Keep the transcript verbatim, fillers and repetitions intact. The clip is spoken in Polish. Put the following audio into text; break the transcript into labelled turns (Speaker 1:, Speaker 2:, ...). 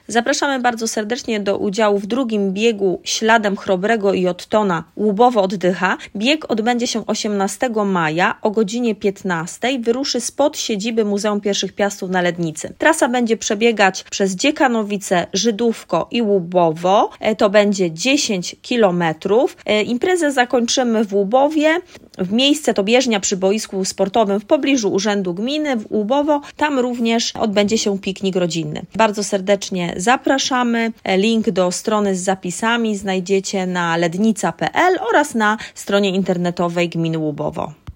Speaker 1: Zapraszamy bardzo serdecznie do udziału w drugim biegu Śladem Chrobrego i Ottona Łubowo-Oddycha. Bieg odbędzie się osiemnastego maja o godzinie piętnastej. Wyruszy spod siedziby Muzeum Pierwszych Piastów na Lednicy. Trasa będzie przebiegać przez Dziekanowice, Żydówko i Łubowo. To będzie dziesięć kilometrów. Imprezę zakończymy w Łubowie. W miejsce to bieżnia przy boisku sportowym w pobliżu Urzędu Gminy w Łubowo. Tam również odbędzie się piknik rodzinny. Bardzo serdecznie zapraszamy. Link do strony z zapisami znajdziecie na lednica kropka p l oraz na stronie internetowej Gminy Łubowo.